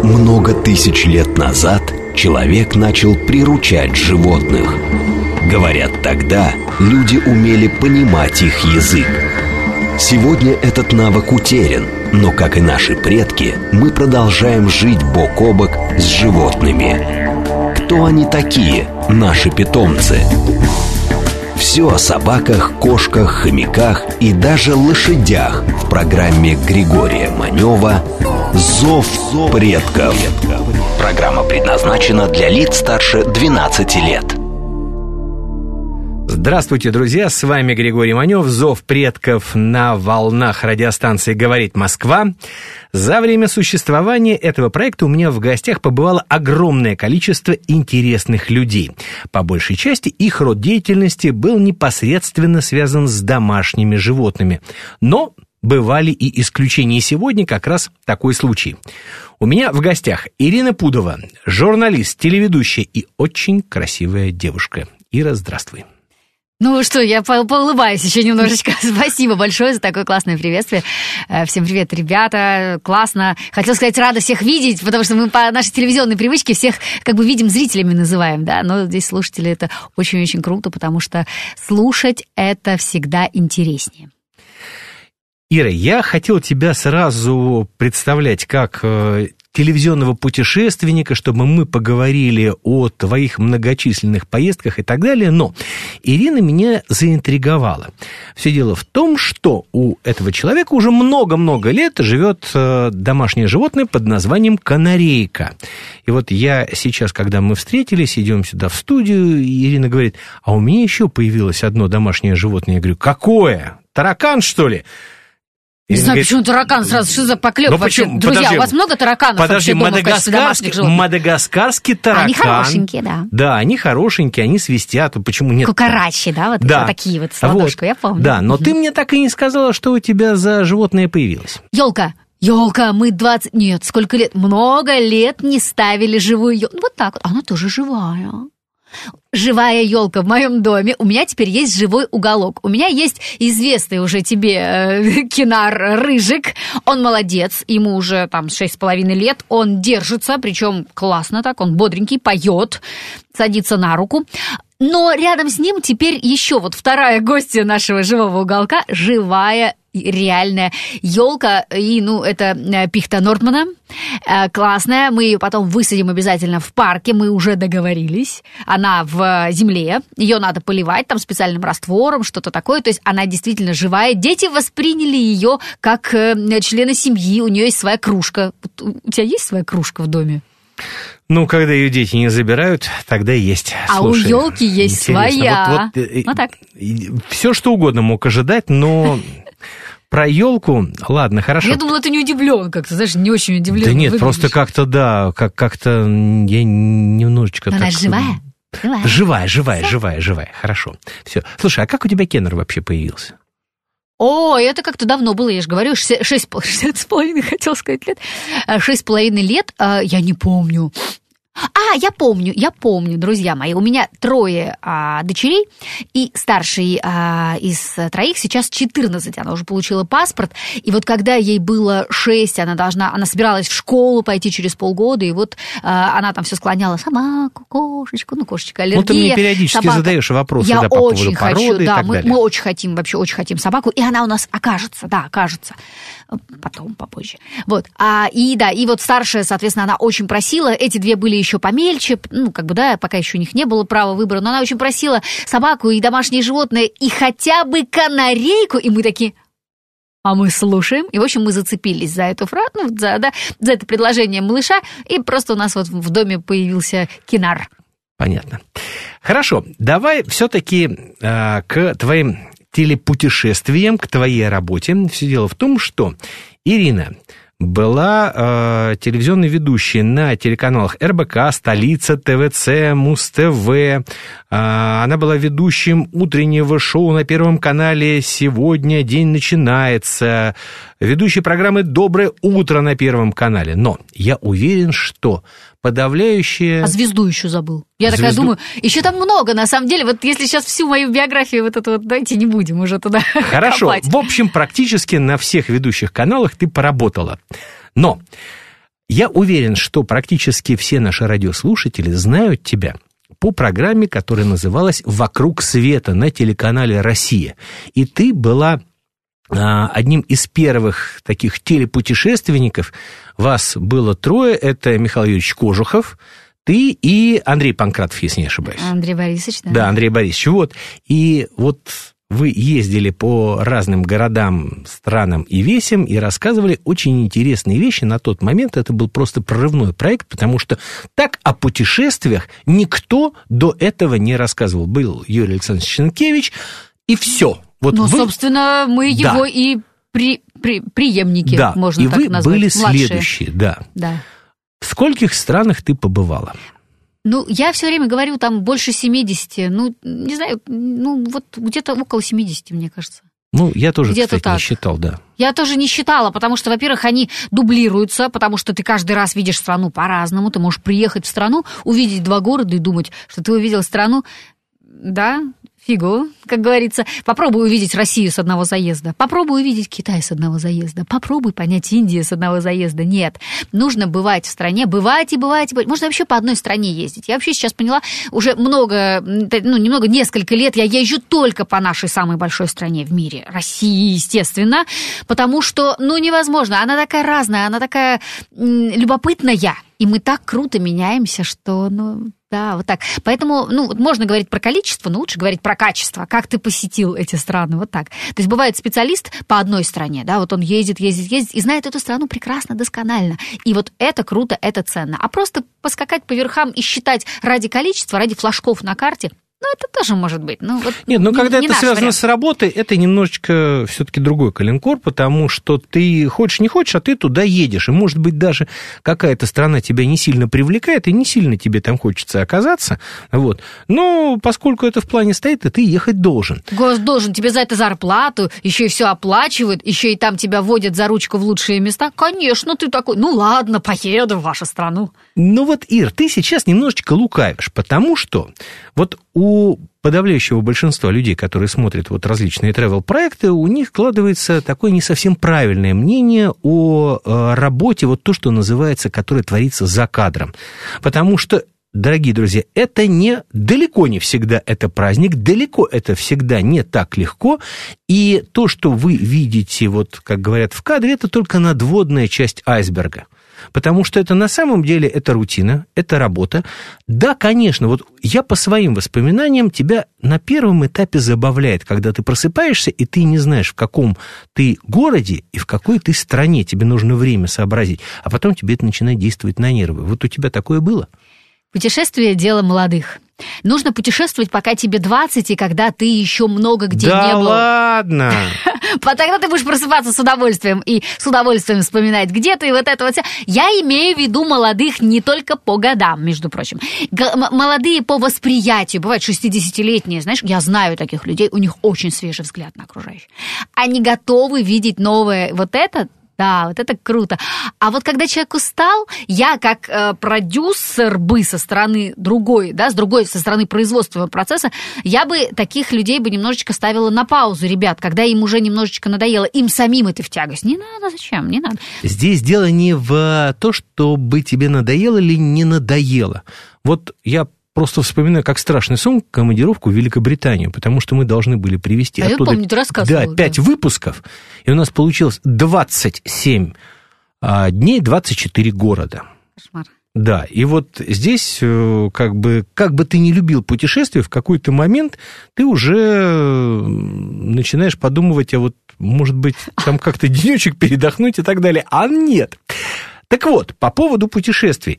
Много тысяч лет назад человек начал приручать животных. Говорят, тогда люди умели понимать их язык. Сегодня этот навык утерян, но, как и наши предки, мы продолжаем жить бок о бок с животными. Кто они такие, наши питомцы? Все о собаках, кошках, хомяках и даже лошадях в программе Григория Манева «Зов предков». Программа предназначена для лиц старше 12 лет. Здравствуйте, друзья! С вами Григорий Манев, «Зов предков» на волнах радиостанции «Говорит Москва». За время существования этого проекта у меня в гостях побывало огромное количество интересных людей. По большей части их род деятельности был непосредственно связан с домашними животными. Но бывали и исключения, и сегодня как раз такой случай. У меня в гостях Ирина Пудова, журналист, телеведущая и очень красивая девушка. Ира, здравствуй. Ну что, я поулыбаюсь еще немножечко. Спасибо большое за такое классное приветствие. Всем привет, ребята. Классно. Хотел сказать, рада всех видеть, потому что мы по нашей телевизионной привычке всех как бы видим, зрителями называем, да. Но здесь слушатели — это очень-очень круто, потому что слушать это всегда интереснее. Ира, я хотел тебя сразу представлять как телевизионного путешественника, чтобы мы поговорили о твоих многочисленных поездках и так далее, но Ирина меня заинтриговала. Все дело в том, что у этого человека уже много-много лет живет домашнее животное под названием канарейка. И вот я сейчас, когда мы встретились, идем сюда в студию, Ирина говорит: а у меня еще появилось одно домашнее животное. Я говорю: какое? Таракан, что ли? Не знаю, почему таракан сразу, что за поклеп вообще? Почему? Друзья, Подожди, у вас много тараканов вообще дома в качестве домашних животных? Мадагаскарский таракан. Они хорошенькие, да. Да, они хорошенькие, они свистят. Почему нет? Кукарачи, да, вот да. Такие вот с ладошкой, я помню. Да, но ты мне так и не сказала, что у тебя за животное появилось. Ёлка, мы 20... Нет, сколько лет? Много лет не ставили живую ёлку. Вот так вот. Она тоже живая. Живая елка в моем доме. У меня теперь есть живой уголок. У меня есть известный уже тебе кинар Рыжик. Он молодец. Ему уже там 6,5 лет. Он держится, причем классно так. Он бодренький, поет, садится на руку. Но рядом с ним теперь еще вот вторая гостья нашего живого уголка. Живая реальная елка, и, это пихта Нордмана, классная, мы ее потом высадим обязательно в парке, мы уже договорились, она в земле, ее надо поливать там специальным раствором, что-то такое, то есть она действительно живая, дети восприняли ее как члена семьи, у нее есть своя кружка. У тебя есть своя кружка в доме? Когда ее дети не забирают, тогда есть. А слушай, у елки есть своя. Вот так. Все, что угодно мог ожидать, но... Про елку, ладно, хорошо. Я думала, ты не удивлен как-то, знаешь, не очень удивлен. Да нет, выглядишь. Просто как-то, да, как-то я немножечко... Она живая? Живая, хорошо. Все. Слушай, а как у тебя кеннер вообще появился? О, это как-то давно было, я же говорю, 6,5, хотел сказать, лет. 6,5 лет, я не помню. Я помню, друзья мои. У меня 3 дочерей, и старшей из 3 сейчас 14. Она уже получила паспорт. И вот когда ей было 6, она собиралась в школу пойти через полгода, и вот она там все склоняла: собаку, кошечку, кошечка, аллергия. Ты мне периодически собака. Задаешь вопросы по поводу породы и так далее. Мы очень хотим собаку, и она у нас окажется. Потом, попозже. Вот. И вот старшая, соответственно, она очень просила. Эти 2 были еще помельче, пока еще у них не было права выбора, но она очень просила собаку и домашнее животное, и хотя бы канарейку, и мы такие: а мы слушаем. И, в общем, мы зацепились за эту фразу, за это предложение малыша, и просто у нас вот в доме появился кинар. Понятно. Хорошо, давай все-таки к твоим телепутешествиям, к твоей работе. Все дело в том, что Ирина была телевизионной ведущей на телеканалах РБК, Столица, ТВЦ, Муз-ТВ. Она была ведущим утреннего шоу на Первом канале «Сегодня день начинается», ведущей программы «Доброе утро» на Первом канале. Но я уверен, что подавляющее... А звезду еще забыл. Я такая думаю, еще там много, на самом деле. Вот если сейчас всю мою биографию давайте не будем уже туда Хорошо. копать. В общем, практически на всех ведущих каналах ты поработала. Но Я уверен, что практически все наши радиослушатели знают тебя по программе, которая называлась «Вокруг света» на телеканале «Россия». И ты была одним из первых таких телепутешественников. Вас было трое. Это Михаил Юрьевич Кожухов, ты и Андрей Панкратов, если не ошибаюсь. Андрей Борисович, да. Да, Андрей Борисович. Вот. И вот вы ездили по разным городам, странам и весям и рассказывали очень интересные вещи. На тот момент это был просто прорывной проект, потому что так о путешествиях никто до этого не рассказывал. Был Юрий Александрович Шенкевич, и все. Вот ну, собственно, мы его и преемники, да, можно и так назвать. И вы были младшие. Следующие, да. Да. В скольких странах ты побывала? Ну, я все время говорю, там больше 70, ну, не знаю, ну, вот где-то около 70, мне кажется. Ну, я тоже, где-то кстати, не считал, да. Я тоже не считала, потому что, во-первых, они дублируются, потому что ты каждый раз видишь страну по-разному, ты можешь приехать в страну, увидеть 2 города и думать, что ты увидел страну, да, фигу, как говорится. Попробуй увидеть Россию с одного заезда. Попробуй увидеть Китай с одного заезда. Попробуй понять Индию с одного заезда. Нет. Нужно бывать в стране. Бывать и бывать. Можно вообще по одной стране ездить. Я вообще сейчас поняла, уже несколько лет я езжу только по нашей самой большой стране в мире. России, естественно. Потому что, невозможно. Она такая разная, она такая любопытная. И мы так круто меняемся, что, да, вот так. Поэтому, можно говорить про количество, но лучше говорить про качество. Как ты посетил эти страны, вот так. То есть бывает специалист по одной стране, да, вот он ездит и знает эту страну прекрасно, досконально. И вот это круто, это ценно. А просто поскакать по верхам и считать ради количества, ради флажков на карте, это тоже может быть. Нет, когда это связано с работой, это немножечко все-таки другой калинкор, потому что ты хочешь, не хочешь, а ты туда едешь. И, может быть, даже какая-то страна тебя не сильно привлекает, и не сильно тебе там хочется оказаться. Вот. Но поскольку это в плане стоит, и ты ехать должен. Гость должен, тебе за это зарплату, еще и все оплачивают, еще и там тебя водят за ручку в лучшие места. Конечно, ты такой, ладно, поеду в вашу страну. Ир, ты сейчас немножечко лукавишь, потому что вот у подавляющего большинства людей, которые смотрят различные travel-проекты, у них складывается такое не совсем правильное мнение о работе, то, что называется, которое творится за кадром. Потому что, дорогие друзья, это далеко не всегда это праздник, далеко это всегда не так легко, и то, что вы видите, как говорят в кадре, это только надводная часть айсберга. Потому что это на самом деле это рутина, это работа. Да, конечно, я по своим воспоминаниям тебя на первом этапе забавляет, когда ты просыпаешься, и ты не знаешь, в каком ты городе и в какой ты стране. Тебе нужно время сообразить, а потом тебе это начинает действовать на нервы. Вот у тебя такое было? Путешествие – дело молодых. Нужно путешествовать, пока тебе 20, и когда ты еще много где не был. Да ладно! Тогда ты будешь просыпаться с удовольствием и с удовольствием вспоминать, где ты, и вот это вот. Я имею в виду молодых не только по годам, между прочим. Молодые по восприятию. Бывают 60-летние, знаешь, я знаю таких людей, у них очень свежий взгляд на окружающих. Они готовы видеть новое. Вот это... Да, вот это круто. А когда человек устал, я как продюсер со стороны другой, со стороны производственного процесса, я бы таких людей немножечко ставила на паузу, ребят, когда им уже немножечко надоело, им самим это в тягость. Не надо, зачем, не надо. Здесь дело не в том, чтобы тебе надоело или не надоело. Я просто вспоминаю, как страшный сон, командировку в Великобританию, потому что мы должны были привезти оттуда, я помню, ты рассказывал, 5 выпусков, и у нас получилось 27 дней, 24 города. Кошмар. Да, и здесь, как бы ты не любил путешествия, в какой-то момент ты уже начинаешь подумывать, может быть, там как-то денечек передохнуть и так далее, а нет. Так вот, по поводу путешествий.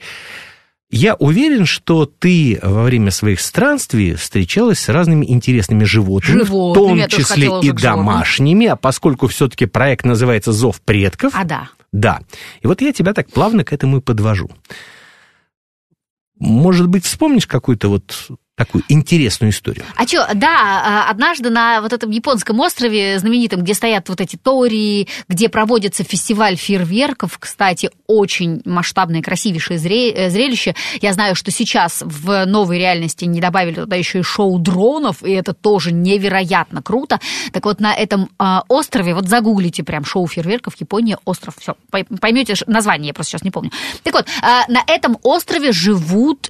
Я уверен, что ты во время своих странствий встречалась с разными интересными животными, в том числе и домашними, а поскольку все-таки проект называется «Зов предков». Да. Да. И я тебя так плавно к этому и подвожу. Может быть, вспомнишь какой-то такую интересную историю. А что, да, однажды на вот этом японском острове знаменитом, где стоят вот эти тори, где проводится фестиваль фейерверков, кстати, очень масштабное, красивейшее зрелище. Я знаю, что сейчас в новой реальности не добавили туда еще и шоу дронов, и это тоже невероятно круто. Так вот, на этом острове, вот загуглите прям шоу фейерверков, Япония, остров, все, поймете название, я просто сейчас не помню. Так вот, на этом острове живут...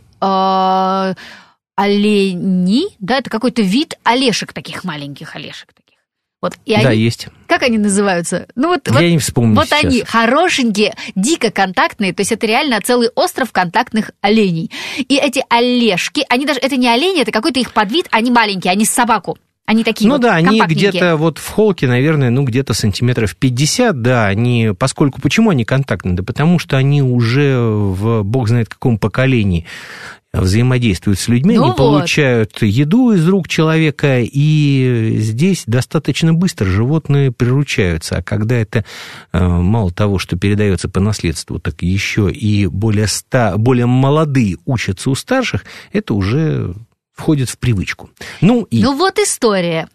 олени, да, это какой-то вид олешек, таких маленьких олешек таких. Вот, и да, они, есть. Как они называются? Ну, вот, я не вспомню вот сейчас. они, хорошенькие, дико контактные, то есть это реально целый остров контактных оленей. И эти олешки, они даже, это не олени, это какой-то их подвид, они маленькие, они с собаку. Они такие ну вот да, они компактненькие. где-то вот в холке, наверное, ну где-то сантиметров 50, да, они, поскольку, почему они контактные? Да потому что они уже в бог знает каком поколении взаимодействуют с людьми, они получают еду из рук человека, и здесь достаточно быстро животные приручаются. А когда это мало того, что передается по наследству, так еще и более молодые учатся у старших, это уже входит в привычку. Ну вот история.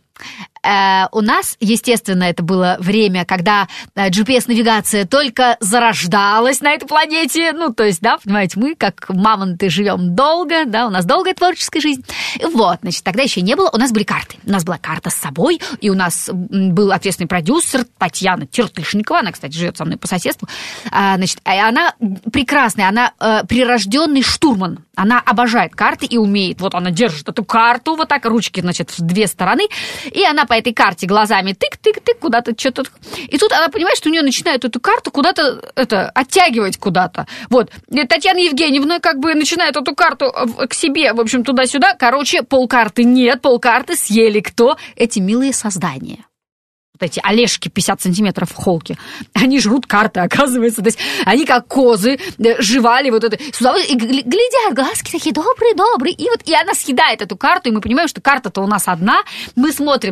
У нас, естественно, это было время, когда GPS-навигация только зарождалась на этой планете. Ну, то есть, да, понимаете, мы, как мамонты, живем долго, да, у нас долгая творческая жизнь. Вот, значит, тогда еще не было, у нас были карты. У нас была карта с собой, и у нас был ответственный продюсер Татьяна Тертышникова, она, кстати, живет со мной по соседству. Значит, она прекрасная, она прирожденный штурман. Она обожает карты и умеет. Вот она держит эту карту, вот так, ручки, значит, в две стороны, и она по этой карте глазами тык-тык-тык, куда-то что-то. И тут она понимает, что у нее начинает эту карту куда-то оттягивать куда-то. Вот. И Татьяна Евгеньевна как бы начинает эту карту к себе, в общем, туда-сюда. Короче, полкарты нет, полкарты съели кто? Эти милые создания. Вот эти олешки 50 сантиметров в холке, они жрут карты, оказывается. То есть они как козы жевали вот это. И глядят, глазки такие добрые. И она съедает эту карту, и мы понимаем, что карта-то у нас одна. Мы смотрим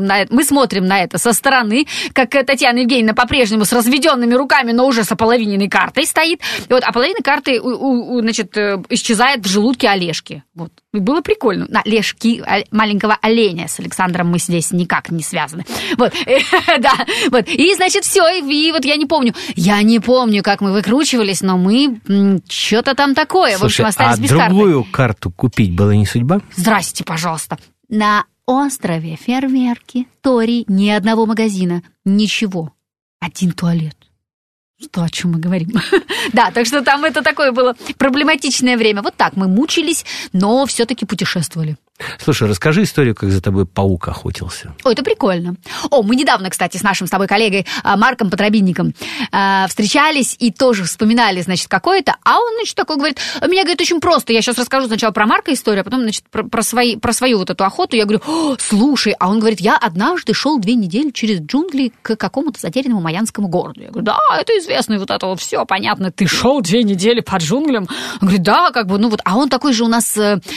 на это со стороны, как Татьяна Евгеньевна по-прежнему с разведенными руками, но уже с ополовиненной картой стоит. И вот, а половина карты, значит, исчезает в желудке олешки. Вот. И было прикольно. Олешки маленького оленя с Александром мы здесь никак не связаны. Вот. Да, вот. И, значит, все, и вот я не помню, как мы выкручивались, но мы что-то там такое. Слушай, в общем, остались без карты. А другую карту купить было не судьба? Здрасте, пожалуйста. На острове фейерверки, тори, ни одного магазина, ничего. Один туалет. Что, о чем мы говорим? Да, так что там это такое было проблематичное время. Вот так мы мучились, но все-таки путешествовали. Слушай, расскажи историю, как за тобой паук охотился. О, это прикольно. Мы недавно, кстати, с нашим с тобой коллегой Марком Подробинником встречались и тоже вспоминали, значит, какое-то, а он, значит, такой говорит, меня, говорит, очень просто, я сейчас расскажу сначала про Марка историю, а потом, значит, про свою вот эту охоту. Я говорю, слушай, а он говорит, я однажды шел 2 недели через джунгли к какому-то затерянному майянскому городу. Я говорю, да, это известно, и вот это вот все понятно, ты шел 2 недели по джунглям? Он говорит, да, как бы, ну вот, а он такой же у нас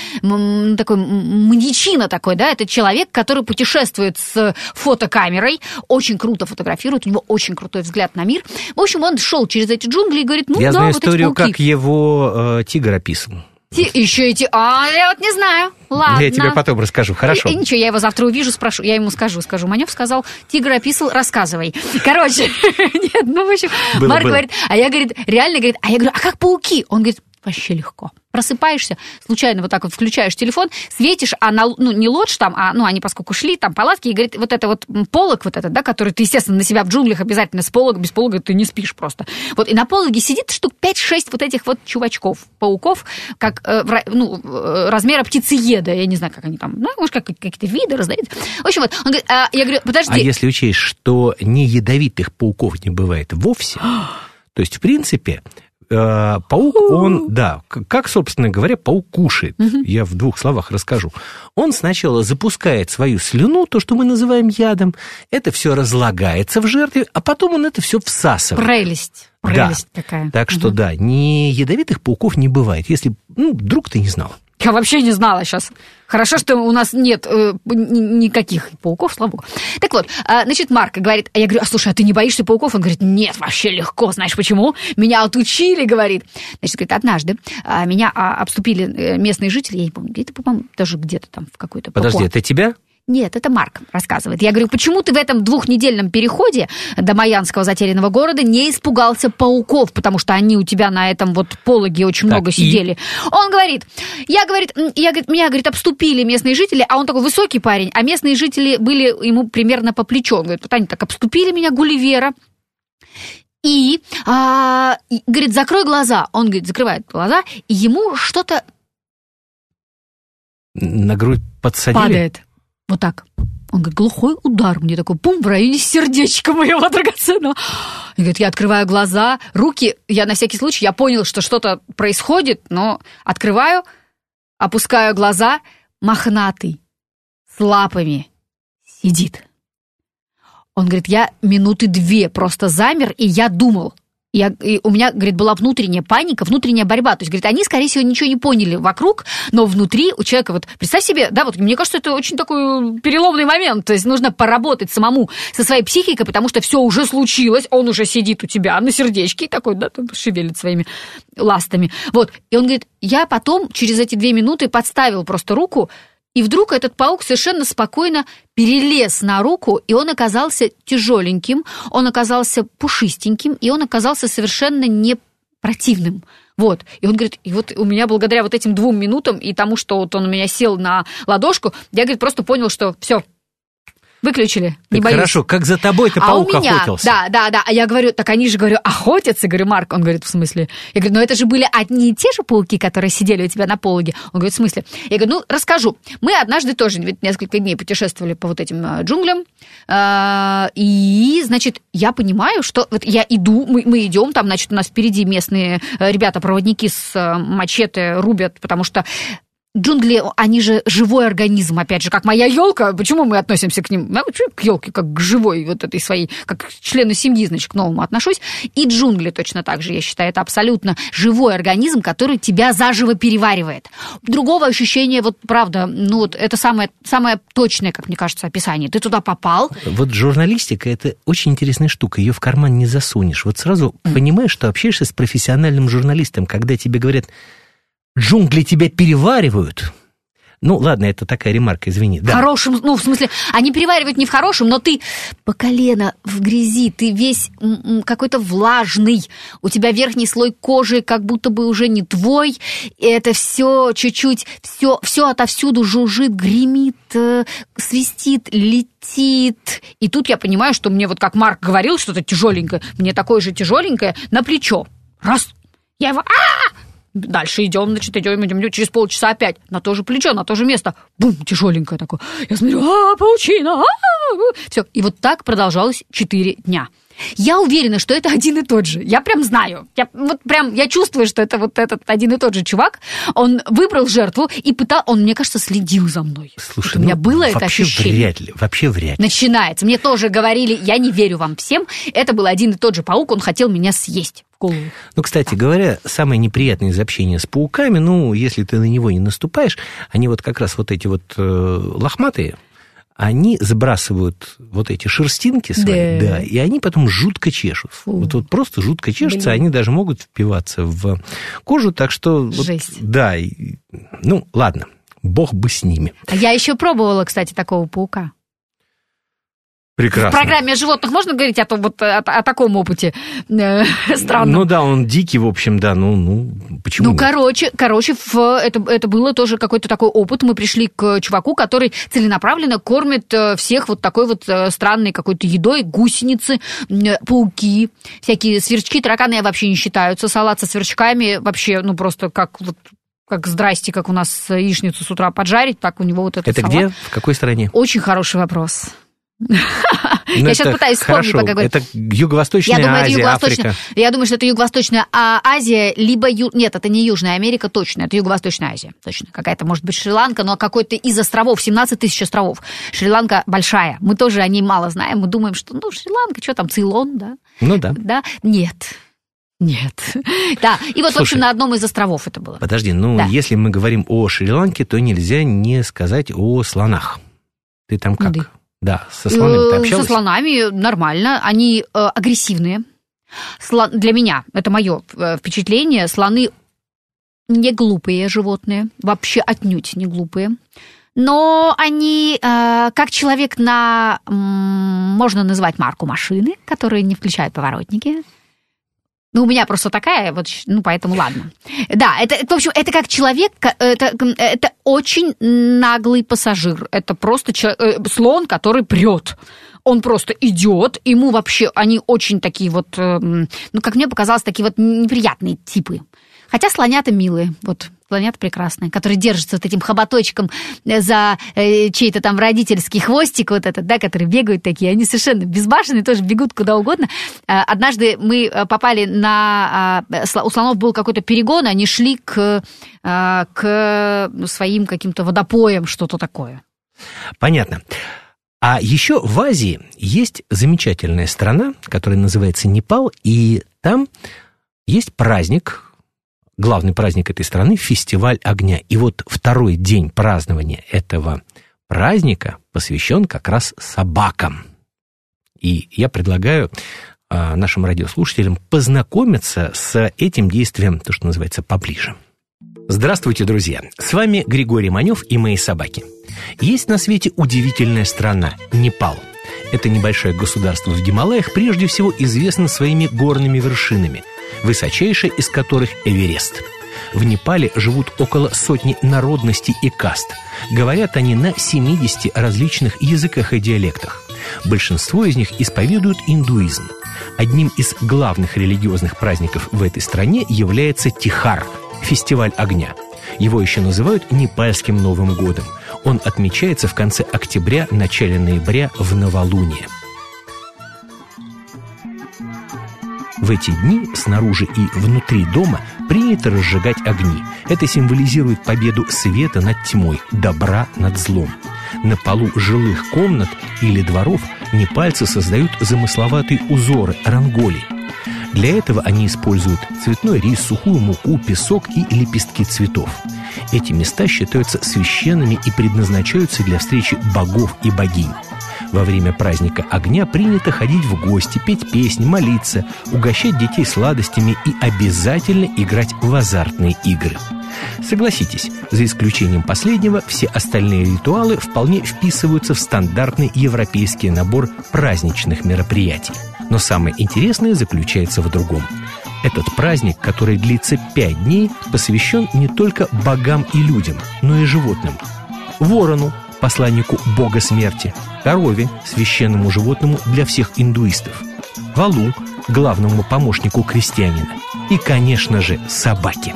такой маньячина такой, да, это человек, который путешествует с фотокамерой, очень круто фотографирует, у него очень крутой взгляд на мир. В общем, он шел через эти джунгли и говорит, ну я да, знаю вот историю, эти пауки. как его тигр описывал. Еще эти... я вот не знаю. Ладно. Я тебе потом расскажу, хорошо. Ничего, я его завтра увижу, спрошу. Я ему скажу. Манев сказал, тигр описывал, рассказывай. Короче, нет, ну, в общем, Марк говорит, а я, говорит, реально, говорит, а я говорю, а как пауки? Он говорит, вообще легко. Просыпаешься, случайно вот так вот включаешь телефон, светишь, а не лодж там, они поскольку шли, там палатки, и говорит, вот это вот полог, вот этот, да, который ты, естественно, на себя в джунглях обязательно с полога, без полога ты не спишь просто. Вот, и на пологе сидит штук 5-6 вот этих вот чувачков, пауков, как, размера птицееда, я не знаю, как они там, может, какие-то виды раздают. В общем, вот, он говорит, я говорю, подожди. А если учесть, что не ядовитых пауков не бывает вовсе, то есть, в принципе... Паук, он, да, как, собственно говоря, паук кушает. Я в 2 словах расскажу. Он сначала запускает свою слюну, то, что мы называем ядом, это все разлагается в жертве, а потом он это все всасывает. Прелесть какая. Так что, да, не ядовитых пауков не бывает, если, вдруг ты не знал. Я вообще не знала сейчас. Хорошо, что у нас нет никаких пауков, слава богу. Так вот, значит, Марк говорит, я говорю, слушай, а ты не боишься пауков? Он говорит, нет, вообще легко, знаешь почему? Меня отучили, говорит. Значит, говорит, однажды меня обступили местные жители, я не помню, где-то, по-моему, даже где-то там в какой-то... Подожди, это тебя? Нет, это Марк рассказывает. Я говорю, почему ты в этом 2-недельном переходе до Майянского затерянного города не испугался пауков, потому что они у тебя на этом вот пологе очень много сидели. Он говорит, меня, говорит, обступили местные жители, а он такой высокий парень, а местные жители были ему примерно по плечу. Он говорит, вот они так обступили меня, Гулливера, и, говорит, закрой глаза. Он, говорит, закрывает глаза, и ему что-то... На грудь подсадили? Падает. Вот так. Он говорит, глухой удар мне такой, пум, в районе сердечка моего драгоценного. И говорит, я открываю глаза, руки, я на всякий случай, я понял, что что-то происходит, но открываю, опускаю глаза, мохнатый, с лапами, сидит. Он говорит, я минуты 2 просто замер, и я думал. И у меня, говорит, была внутренняя паника, внутренняя борьба. То есть, говорит, они, скорее всего, ничего не поняли вокруг, но внутри у человека, вот представь себе, да, вот мне кажется, это очень такой переломный момент. То есть нужно поработать самому со своей психикой, потому что все уже случилось, он уже сидит у тебя на сердечке и такой, да, шевелит своими ластами. Вот. И он говорит, я потом через эти 2 минуты подставил просто руку, и вдруг этот паук совершенно спокойно перелез на руку, и он оказался тяжеленьким, он оказался пушистеньким, и он оказался совершенно не противным. Вот. И он говорит, и вот у меня благодаря вот этим 2 минутам и тому, что вот он у меня сел на ладошку, я, говорит, просто понял, что все. Выключили, не боюсь. Хорошо, как за тобой-то паук охотился? Да. А я говорю, так они же, говорю, охотятся. Говорю, Марк, он говорит, в смысле? Я говорю, ну это же были одни и те же пауки, которые сидели у тебя на пологе. Он говорит, в смысле? Я говорю, ну расскажу. Мы однажды тоже ведь несколько дней путешествовали по вот этим джунглям. И, значит, я понимаю, что вот я иду, мы идем, там, значит, у нас впереди местные ребята-проводники с мачете рубят, потому что джунгли, они же живой организм, опять же, как моя елка. Почему мы относимся к ним? К елке, как к живой вот этой своей, как к члену семьи, значит, к новому отношусь. И джунгли точно так же, я считаю, это абсолютно живой организм, который тебя заживо переваривает. Другого ощущения, вот правда, ну вот это самое точное, как мне кажется, описание. Ты туда попал. Вот журналистика – это очень интересная штука, ее в карман не засунешь. Вот сразу понимаешь, что общаешься с профессиональным журналистом, когда тебе говорят, джунгли тебя переваривают. Ну, ладно, это такая ремарка, извини. Да. В хорошем, ну, в смысле, они переваривают не в хорошем, но ты по колено в грязи, ты весь какой-то влажный, у тебя верхний слой кожи как будто бы уже не твой, и это все чуть-чуть, все отовсюду жужжит, гремит, свистит, летит. И тут я понимаю, что мне, вот как Марк говорил, что-то тяжеленькое, мне такое же тяжеленькое на плечо. Раз, я его... Дальше идем, значит, идем, через полчаса опять на то же плечо, на то же место. Бум, тяжеленькое такое. Я смотрю, паучина, все. И вот так продолжалось 4 дня. Я уверена, что это один и тот же. Я прям знаю. Я чувствую, что это вот этот один и тот же чувак. Он выбрал жертву и он, мне кажется, следил за мной. Слушай, вот у меня было это ощущение. Вообще вряд ли. Начинается. Мне тоже говорили, я не верю вам всем. Это был один и тот же паук, он хотел меня съесть. Ну, кстати говоря, самое неприятное из общения с пауками, ну, если ты на него не наступаешь, они вот как раз вот эти вот лохматые, они сбрасывают вот эти шерстинки свои, да, и они потом жутко чешут. Вот просто жутко чешутся, они даже могут впиваться в кожу, так что... Жесть. Вот, да, ну, ладно, бог бы с ними. Я еще пробовала, кстати, такого паука. Прекрасно. В программе о животных можно говорить о таком опыте странном? Ну да, он дикий, в общем, да, ну почему? Ну, короче, это было тоже какой-то такой опыт. Мы пришли к чуваку, который целенаправленно кормит всех вот такой вот странной какой-то едой, гусеницы, пауки, всякие сверчки, тараканы вообще не считаются, салат со сверчками вообще, ну, просто как здрасте, как у нас яичницу с утра поджарить, так у него вот этот салат. Это где? В какой стране? Очень хороший вопрос. Я сейчас пытаюсь вспомнить, пока говорю. Это Юго-Восточная Азия, Африка. Я думаю, что это Юго-Восточная Азия, либо... Нет, это не Южная Америка, точно, это Юго-Восточная Азия, точно. Какая-то, может быть, Шри-Ланка, но какой-то из островов, 17 тысяч островов. Шри-Ланка большая, мы тоже о ней мало знаем, мы думаем, что, Шри-Ланка, что там, Цейлон, да? Ну да. Да? Нет. Нет. Да, и вот, Слушай, в общем, на одном из островов это было. Подожди, Да. если мы говорим о Шри-Ланке, то нельзя не сказать о слонах. Ты там как? Да. Да, со слонами ты общалась? Со слонами нормально, они агрессивные. Для меня, это мое впечатление, слоны не глупые животные, вообще отнюдь не глупые. Но они, как человек можно назвать марку машины, которые не включают поворотники. Ну, у меня просто такая, поэтому ладно. Да, в общем, это как человек, это очень наглый пассажир. Это просто слон, который прет. Он просто идет, ему вообще, они очень такие как мне показалось, такие неприятные типы. Хотя слонята милые, слонята прекрасные, которые держатся этим хоботочком за чей-то там родительский хвостик, которые бегают такие, они совершенно безбашенные, тоже бегут куда угодно. Однажды мы попали у слонов был какой-то перегон, они шли к своим каким-то водопоям, что-то такое. Понятно. А еще в Азии есть замечательная страна, которая называется Непал, и там есть праздник, главный праздник этой страны – фестиваль огня. И второй день празднования этого праздника посвящен как раз собакам. И я предлагаю нашим радиослушателям познакомиться с этим действием, то, что называется, поближе. Здравствуйте, друзья! С вами Григорий Манев и мои собаки. Есть на свете удивительная страна – Непал. Это небольшое государство в Гималаях, прежде всего известно своими горными вершинами, высочайшая из которых Эверест. В Непале живут около 100 народностей и каст. Говорят они на 70 различных языках и диалектах. Большинство из них исповедуют индуизм. Одним из главных религиозных праздников в этой стране является Тихар – фестиваль огня. Его еще называют Непальским Новым годом. Он отмечается в конце октября, начале ноября в новолуние. В эти дни снаружи и внутри дома принято разжигать огни. Это символизирует победу света над тьмой, добра над злом. На полу жилых комнат или дворов непальцы создают замысловатые узоры – ранголи. Для этого они используют цветной рис, сухую муку, песок и лепестки цветов. Эти места считаются священными и предназначаются для встречи богов и богинь. Во время праздника огня принято ходить в гости, петь песни, молиться, угощать детей сладостями и обязательно играть в азартные игры. Согласитесь, за исключением последнего, все остальные ритуалы вполне вписываются в стандартный европейский набор праздничных мероприятий. Но самое интересное заключается в другом. Этот праздник, который длится 5 дней, посвящен не только богам и людям, но и животным. Ворону, посланнику бога смерти, корове, священному животному для всех индуистов, валу, главному помощнику крестьянина, и, конечно же, собаке.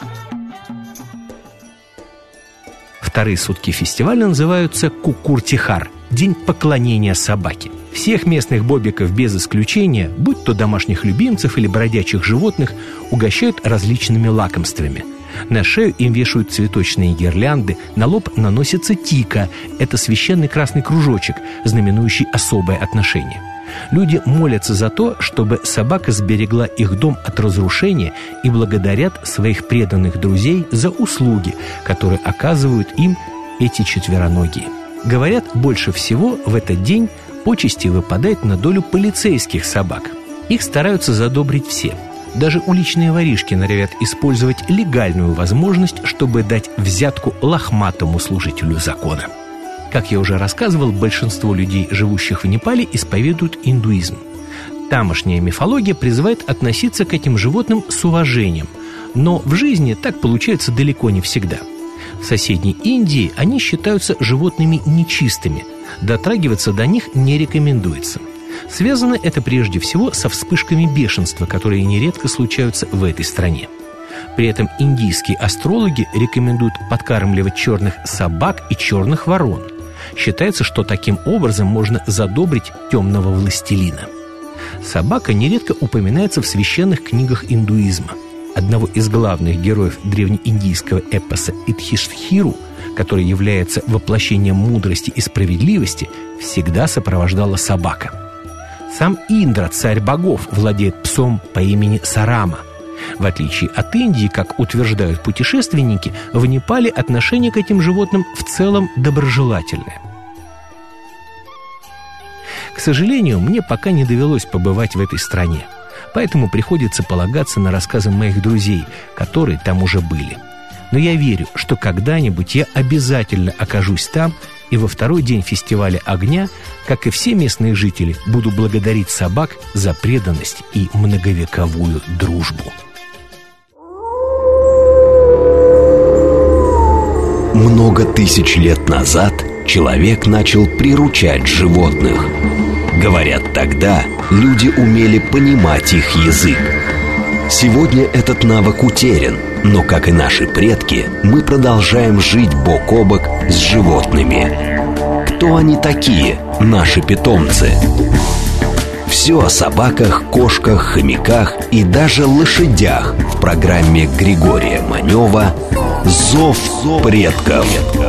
Вторые сутки фестиваля называются Кукур-Тихар – День поклонения собаке. Всех местных бобиков без исключения, будь то домашних любимцев или бродячих животных, угощают различными лакомствами. На шею им вешают цветочные гирлянды, на лоб наносится тика – это священный красный кружочек, знаменующий особое отношение. Люди молятся за то, чтобы собака сберегла их дом от разрушения, и благодарят своих преданных друзей за услуги, которые оказывают им эти четвероногие. Говорят, больше всего в этот день почести выпадает на долю полицейских собак. Их стараются задобрить все. Даже уличные воришки норовят использовать легальную возможность, чтобы дать взятку лохматому служителю закона. Как я уже рассказывал, большинство людей, живущих в Непале, исповедуют индуизм. Тамошняя мифология призывает относиться к этим животным с уважением, но в жизни так получается далеко не всегда. В соседней Индии они считаются животными нечистыми, дотрагиваться до них не рекомендуется. Связано это прежде всего со вспышками бешенства, которые нередко случаются в этой стране. При этом индийские астрологи рекомендуют подкармливать черных собак и черных ворон. Считается, что таким образом можно задобрить темного властелина. Собака нередко упоминается в священных книгах индуизма. Одного из главных героев древнеиндийского эпоса Юдхиштхиру, который является воплощением мудрости и справедливости, всегда сопровождала собака. Сам Индра, царь богов, владеет псом по имени Сарама. В отличие от Индии, как утверждают путешественники, в Непале отношение к этим животным в целом доброжелательное. К сожалению, мне пока не довелось побывать в этой стране, поэтому приходится полагаться на рассказы моих друзей, которые там уже были. Но я верю, что когда-нибудь я обязательно окажусь там, и во второй день фестиваля огня, как и все местные жители, буду благодарить собак за преданность и многовековую дружбу. Много тысяч лет назад человек начал приручать животных. Говорят, тогда люди умели понимать их язык. Сегодня этот навык утерян, но, как и наши предки, мы продолжаем жить бок о бок с животными. Кто они такие, наши питомцы? Все о собаках, кошках, хомяках и даже лошадях в программе Григория Манева «Зов предков».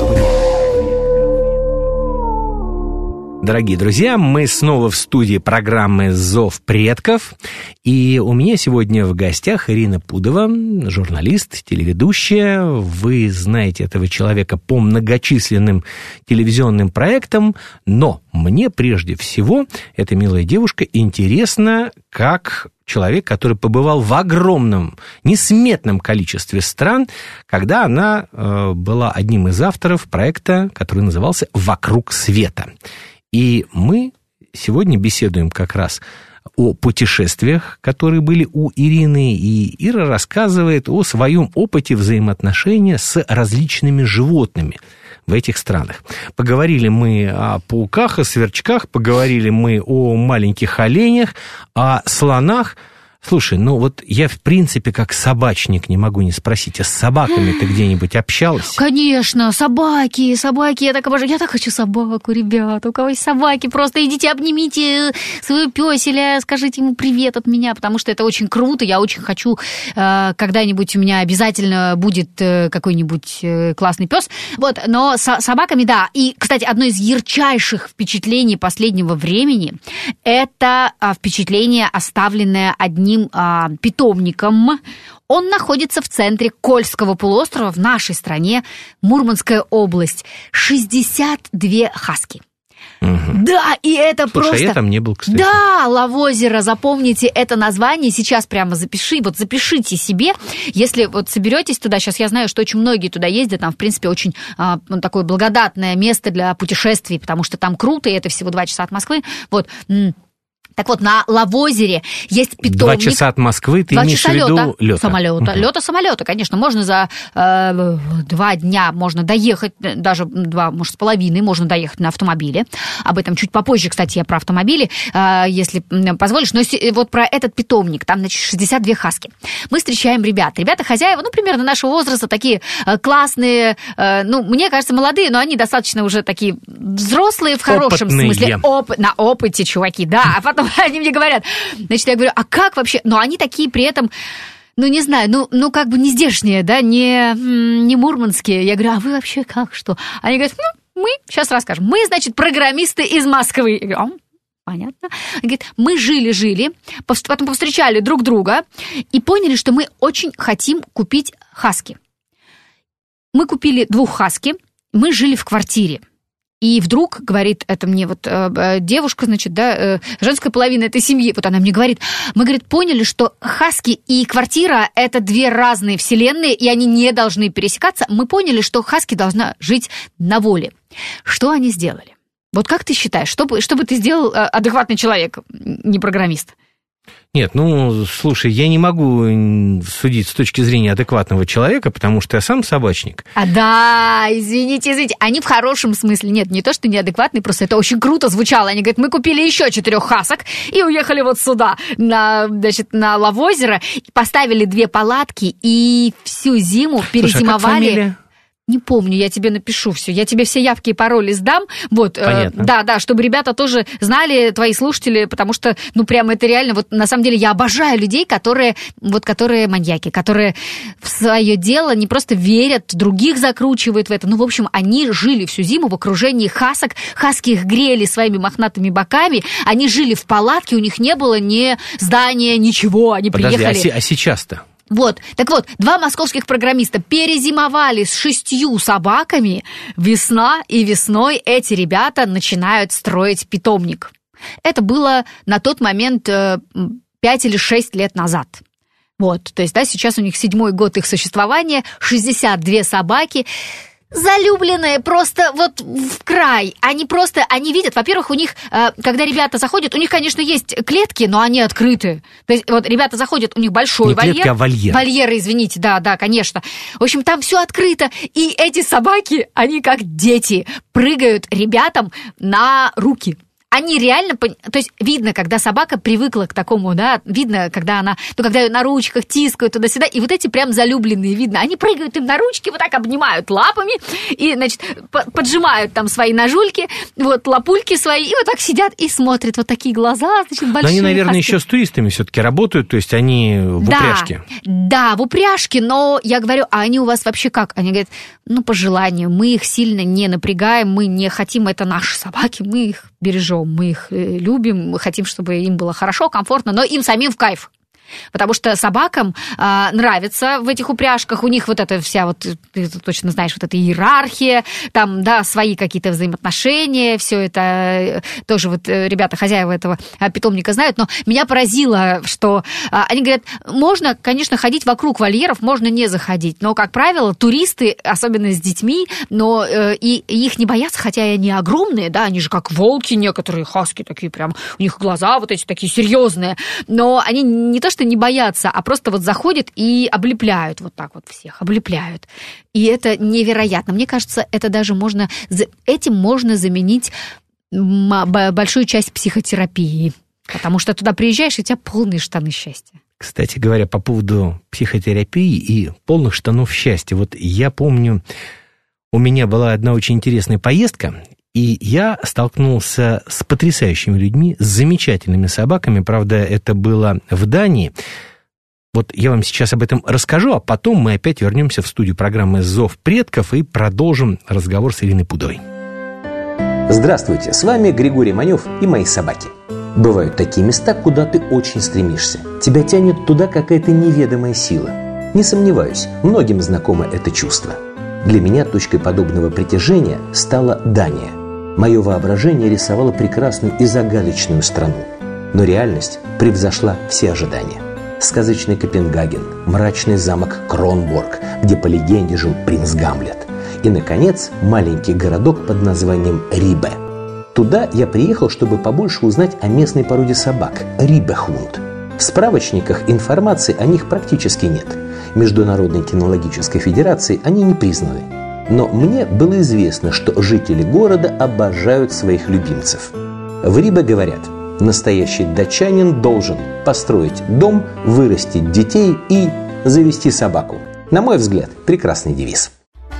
Дорогие друзья, мы снова в студии программы «Зов предков». И у меня сегодня в гостях Ирина Пудова, журналист, телеведущая. Вы знаете этого человека по многочисленным телевизионным проектам. Но мне прежде всего, эта милая девушка, интересна как человек, который побывал в огромном, несметном количестве стран, когда она была одним из авторов проекта, который назывался «Вокруг света». И мы сегодня беседуем как раз о путешествиях, которые были у Ирины, и Ира рассказывает о своем опыте взаимоотношения с различными животными в этих странах. Поговорили мы о пауках, о сверчках, поговорили мы о маленьких оленях, о слонах. Слушай, ну вот я, в принципе, как собачник не могу не спросить, а с собаками ты где-нибудь общалась? Конечно, собаки, я так обожаю. Я так хочу собаку, ребята. У кого есть собаки, просто идите, обнимите своего пёселя, скажите ему привет от меня, потому что это очень круто. Я очень хочу, когда-нибудь у меня обязательно будет какой-нибудь классный пес. Вот, но с собаками, да. И, кстати, одно из ярчайших впечатлений последнего времени – это впечатление, оставленное одним питомником. Он находится в центре Кольского полуострова в нашей стране, Мурманская область. 62 хаски. Угу. Да, и это Слушай, просто... я там не был, кстати. Да, Лавозеро, запомните это название, сейчас прямо запишите себе, если вот соберетесь туда, сейчас я знаю, что очень многие туда ездят, там, в принципе, очень такое благодатное место для путешествий, потому что там круто, и это всего 2 часа от Москвы, вот. Так вот, на Лавозере есть питомник. 2 часа от Москвы, ты имеешь в виду лёта? Самолета, конечно. Можно за 2 дня можно доехать, даже 2, может, с половиной, можно доехать на автомобиле. Об этом чуть попозже, кстати, я про автомобили, если позволишь. Но вот про этот питомник, там, значит, 62 хаски. Мы встречаем ребят. Ребята-хозяева, примерно нашего возраста, такие классные, мне кажется, молодые, но они достаточно уже такие взрослые в хорошем смысле. На опыте, чуваки, да. А потом они мне говорят, значит, я говорю, а как вообще? Но они такие при этом, не знаю, как бы не здешние, да, не мурманские. Я говорю, а вы вообще как, что? Они говорят, мы, сейчас расскажем, мы, значит, программисты из Москвы. Я говорю, понятно. Они говорят, мы жили, потом повстречали друг друга и поняли, что мы очень хотим купить хаски. Мы купили 2 хаски, мы жили в квартире. И вдруг, говорит, это мне девушка, значит, да, женская половина этой семьи, вот она мне говорит, мы, говорит, поняли, что хаски и квартира – это 2 разные вселенные, и они не должны пересекаться. Мы поняли, что хаски должна жить на воле. Что они сделали? Вот как ты считаешь, что бы ты сделал адекватный человек, не программист? Нет, слушай, я не могу судить с точки зрения адекватного человека, потому что я сам собачник. Да, извините, они в хорошем смысле. Нет, не то, что неадекватный, просто это очень круто звучало. Они говорят, мы купили еще 4 хасок и уехали вот сюда, на Лавозеро, поставили 2 палатки и всю зиму перезимовали. Слушай, а как фамилия? Не помню, я тебе напишу все. Я тебе все явки и пароли сдам. Вот, да, чтобы ребята тоже знали, твои слушатели, потому что, прямо это реально, вот на самом деле я обожаю людей, которые маньяки, которые в свое дело не просто верят, других закручивают в это. В общем, они жили всю зиму в окружении хасок. Хаски их грели своими мохнатыми боками. Они жили в палатке, у них не было ни здания, ничего. Они приехали. А сейчас-то? Так вот, 2 московских программиста перезимовали с 6 собаками. Весна, и весной эти ребята начинают строить питомник. Это было на тот момент 5 или 6 лет назад. То есть, сейчас у них 7-й год их существования, 62 собаки. Залюбленные просто в край. Они видят, во-первых, у них, когда ребята заходят, у них, конечно, есть клетки, но они открыты. То есть, ребята заходят, у них большой вольер. Не клетка, а вольер. Вольеры, извините, да, конечно. В общем, там все открыто. И эти собаки, они как дети, прыгают ребятам на руки. Они реально, то есть видно, когда собака привыкла к такому, да, видно, когда она, когда ее на ручках тискают туда-сюда, и эти прям залюбленные, видно, они прыгают им на ручки, так обнимают лапами, и, поджимают там свои ножульки, лапульки свои, и так сидят и смотрят, такие глаза, большие. Но они, наверное, еще с туристами все-таки работают, то есть они в упряжке. Да, в упряжке, но я говорю, а они у вас вообще как? Они говорят, по желанию, мы их сильно не напрягаем, мы не хотим, это наши собаки, мы их бережем. Мы их любим, мы хотим, чтобы им было хорошо, комфортно, но им самим в кайф. Потому что собакам нравится в этих упряжках, у них эта вся, ты точно знаешь, эта иерархия, там, да, свои какие-то взаимоотношения, все это тоже ребята, хозяева этого питомника знают, но меня поразило, что они говорят, можно, конечно, ходить вокруг вольеров, можно не заходить, но, как правило, туристы, особенно с детьми, но и их не боятся, хотя и они огромные, да, они же как волки некоторые, хаски такие прям, у них глаза эти такие серьезные, но они не то, что не боятся, а просто заходят и облепляют, всех, облепляют. И это невероятно. Мне кажется, это даже этим можно заменить большую часть психотерапии, потому что туда приезжаешь, и у тебя полные штаны счастья. Кстати говоря, по поводу психотерапии и полных штанов счастья. Я помню, у меня была одна очень интересная поездка, и я столкнулся с потрясающими людьми, с замечательными собаками. Правда, это было в Дании. Я вам сейчас об этом расскажу, а потом мы опять вернемся в студию программы «Зов предков» и продолжим разговор с Ириной Пудовой. Здравствуйте, с вами Григорий Манев и мои собаки. Бывают такие места, куда ты очень стремишься. Тебя тянет туда какая-то неведомая сила. Не сомневаюсь, многим знакомо это чувство. Для меня точкой подобного притяжения стала Дания. Мое воображение рисовало прекрасную и загадочную страну. Но реальность превзошла все ожидания. Сказочный Копенгаген, мрачный замок Кронборг, где по легенде жил принц Гамлет. И, наконец, маленький городок под названием Рибе. Туда я приехал, чтобы побольше узнать о местной породе собак – рибехунд. В справочниках информации о них практически нет. Международной кинологической федерации они не признаны. Но мне было известно, что жители города обожают своих любимцев. В Рибе говорят, настоящий датчанин должен построить дом, вырастить детей и завести собаку. На мой взгляд, прекрасный девиз.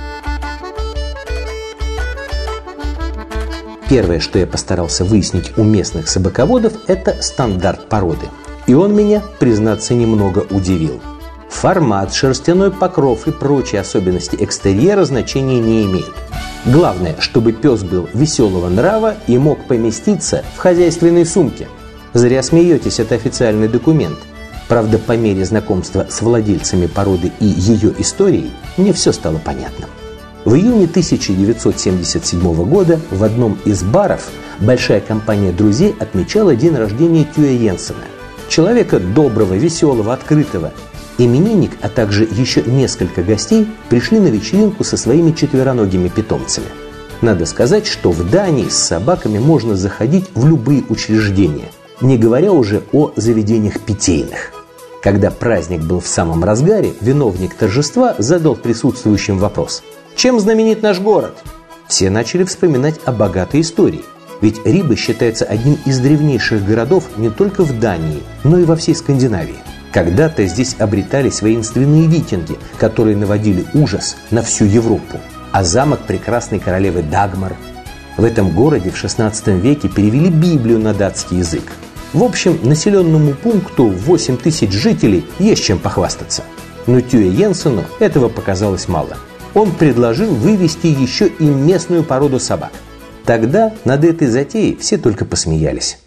Первое, что я постарался выяснить у местных собаководов, это стандарт породы. И он меня, признаться, немного удивил. Формат, шерстяной покров и прочие особенности экстерьера значения не имеют. Главное, чтобы пес был веселого нрава и мог поместиться в хозяйственной сумке. Зря смеетесь, это официальный документ. Правда, по мере знакомства с владельцами породы и ее историей, мне все стало понятно. В июне 1977 года в одном из баров большая компания друзей отмечала день рождения Тюя Йенсена. Человека доброго, веселого, открытого. Именинник, а также еще несколько гостей пришли на вечеринку со своими четвероногими питомцами. Надо сказать, что в Дании с собаками можно заходить в любые учреждения, не говоря уже о заведениях питейных. Когда праздник был в самом разгаре, виновник торжества задал присутствующим вопрос: «Чем знаменит наш город?» Все начали вспоминать о богатой истории. Ведь Риба считается одним из древнейших городов не только в Дании, но и во всей Скандинавии. Когда-то здесь обретались воинственные викинги, которые наводили ужас на всю Европу. а замок прекрасной королевы Дагмар. В этом городе в XVI веке перевели Библию на датский язык. В общем, населенному пункту 8 тысяч жителей есть чем похвастаться. Но Тюе Йенсену этого показалось мало. Он предложил вывести еще и местную породу собак. Тогда над этой затеей все только посмеялись.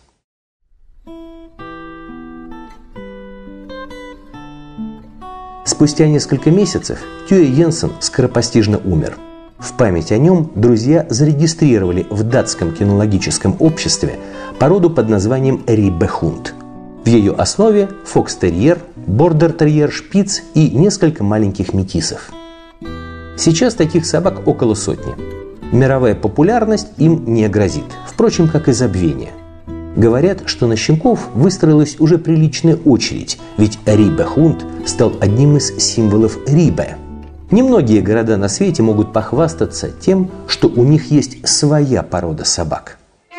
Спустя несколько месяцев Тюе Йенсен скоропостижно умер. В память о нем друзья зарегистрировали в датском кинологическом обществе породу под названием Риббехунд. В ее основе фокстерьер, бордер-терьер-шпиц и несколько маленьких метисов. Сейчас таких собак около 100. Мировая популярность им не грозит, впрочем, как и забвение. Говорят, что на щенков выстроилась уже приличная очередь, ведь Риббехунд стал одним из символов Рибе. Немногие города на свете могут похвастаться тем, что у них есть своя порода собак.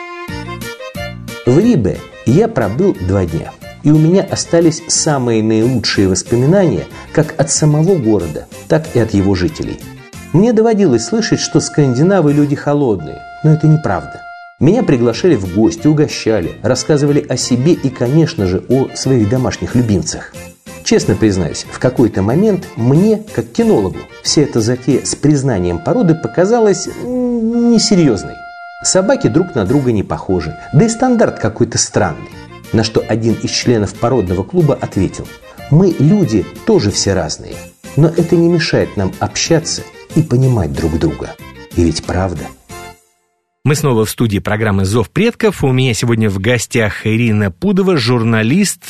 В Рибе я пробыл 2 дня, и у меня остались самые наилучшие воспоминания как от самого города, так и от его жителей. Мне доводилось слышать, что скандинавы люди холодные, но это неправда. Меня приглашали в гости, угощали, рассказывали о себе и, конечно же, о своих домашних любимцах. Честно признаюсь, в какой-то момент мне, как кинологу, вся эта затея с признанием породы показалась несерьезной. Собаки друг на друга не похожи, да и стандарт какой-то странный. На что один из членов породного клуба ответил: «Мы, люди, тоже все разные, но это не мешает нам общаться и понимать друг друга». И ведь правда. Мы снова в студии программы «Зов предков». У меня сегодня в гостях Ирина Пудова, журналист,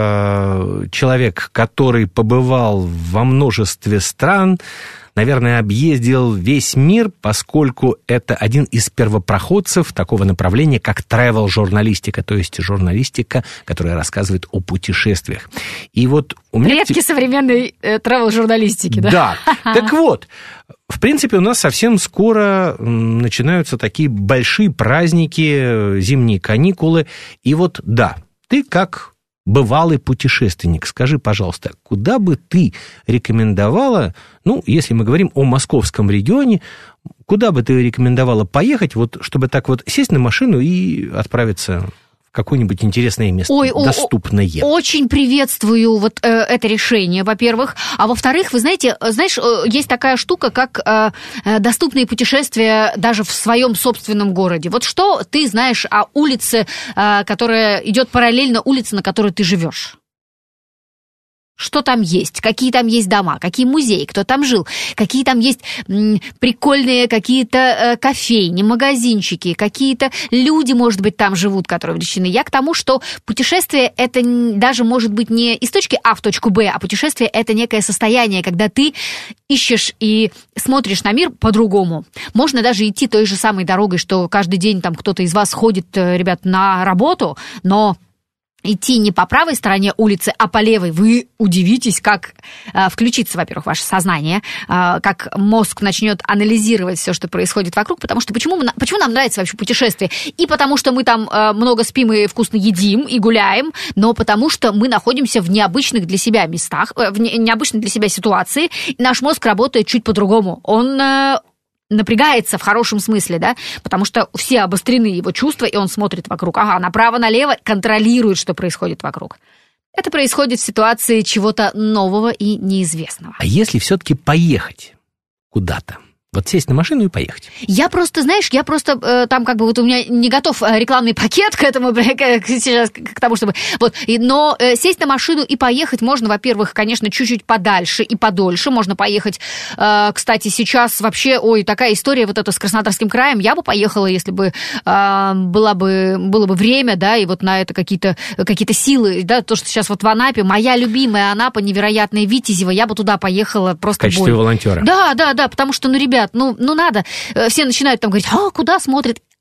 человек, который побывал во множестве стран, наверное, объездил весь мир, поскольку это один из первопроходцев такого направления, как travel-журналистика, то есть журналистика, которая рассказывает о путешествиях. И вот у меня... Предки современной travel-журналистики, да? Да. Так вот, в принципе, у нас совсем скоро начинаются такие большие праздники, зимние каникулы. И вот, да, ты как бывалый путешественник, скажи, пожалуйста, куда бы ты рекомендовала, ну, если мы говорим о московском регионе, куда бы ты рекомендовала поехать, вот, чтобы так вот сесть на машину и отправиться в какое-нибудь интересное место, доступное? Очень приветствую вот это решение, во-первых. А во-вторых, вы знаете, есть такая штука, как доступные путешествия даже в своем собственном городе. Вот что ты знаешь о улице, которая идет параллельно улице, на которой ты живешь? Что там есть, какие там есть дома, какие музеи, кто там жил, какие там есть прикольные какие-то кофейни, магазинчики, какие-то люди, может быть, там живут, которые увлечены. Я к тому, что путешествие – это даже может быть не из точки А в точку Б, а путешествие – это некое состояние, когда ты ищешь и смотришь на мир по-другому. Можно даже идти той же самой дорогой, что каждый день там кто-то из вас ходит, ребят, на работу, но идти не по правой стороне улицы, а по левой, вы удивитесь, как включится, во-первых, ваше сознание, как мозг начнет анализировать все, что происходит вокруг, потому что почему нам нравится вообще путешествие? И потому что мы там много спим и вкусно едим, и гуляем, но потому что мы находимся в необычных для себя местах, в необычной для себя ситуации, и наш мозг работает чуть по-другому. Он напрягается в хорошем смысле, да, потому что все обострены его чувства, и он смотрит вокруг. Ага, направо-налево, контролирует, что происходит вокруг. Это происходит в ситуации чего-то нового и неизвестного. А если все-таки поехать куда-то? Вот сесть на машину и поехать. Я просто там как бы вот у меня не готов рекламный пакет к этому, сейчас, к тому, чтобы... Вот, но сесть на машину и поехать можно, во-первых, конечно, чуть-чуть подальше и подольше. Можно поехать, кстати, сейчас вообще, такая история вот эта с Краснодарским краем. Я бы поехала, если бы было бы время, да, и вот на это какие-то силы, да, то, что сейчас вот в Анапе, моя любимая Анапа, невероятная Витязева, я бы туда поехала просто... В качестве волонтера. Да, потому что, ребят, ну надо. Все начинают там говорить, куда смотрят.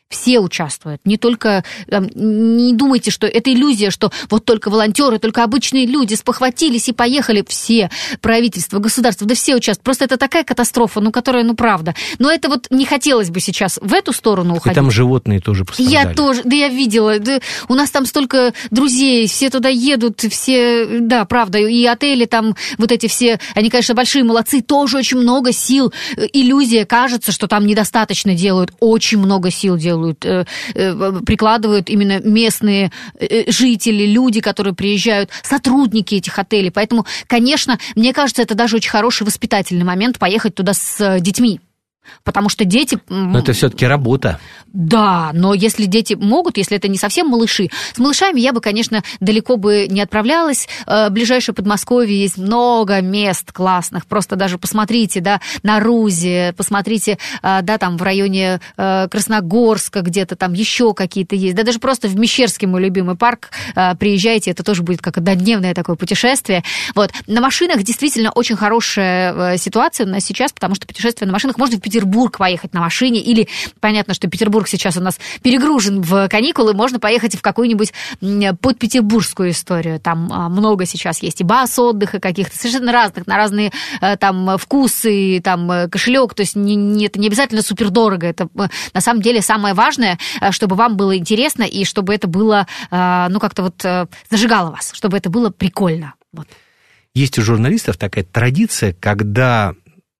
Все участвуют, не только, не думайте, что это иллюзия, что вот только волонтеры, только обычные люди спохватились и поехали. Все, правительство, государство, да все участвуют. Просто это такая катастрофа, которая, правда. Но это вот не хотелось бы сейчас в эту сторону уходить. И там животные тоже пострадали. Я тоже, да я видела, да, у нас там столько друзей, все туда едут, все, да, правда, и отели там, вот эти все, они, конечно, большие молодцы, тоже очень много сил. Иллюзия, кажется, что там недостаточно делают, очень много сил делают. Прикладывают именно местные жители, люди, которые приезжают, сотрудники этих отелей. Поэтому, конечно, мне кажется, это даже очень хороший воспитательный момент поехать туда с детьми. Потому что дети... Но это все-таки работа. Да, но если дети могут, если это не совсем малыши, с малышами я бы, конечно, далеко бы не отправлялась. В ближайшее Подмосковье есть много мест классных. Просто даже посмотрите, да, на Рузе, посмотрите, да, там в районе Красногорска где-то там еще какие-то есть. Да даже просто в Мещерский, мой любимый парк, приезжайте, это тоже будет как однодневное такое путешествие. Вот. На машинах действительно очень хорошая ситуация у нас сейчас, потому что путешествие на машинах можно в Петербург поехать на машине, или понятно, что Петербург сейчас у нас перегружен в каникулы, можно поехать в какую-нибудь подпетербургскую историю. Там много сейчас есть и баз отдыха каких-то, совершенно разных, на разные там вкусы, там кошелек, то есть это не обязательно супердорого, это на самом деле самое важное, чтобы вам было интересно и чтобы это было, как-то вот зажигало вас, чтобы это было прикольно. Вот. Есть у журналистов такая традиция, когда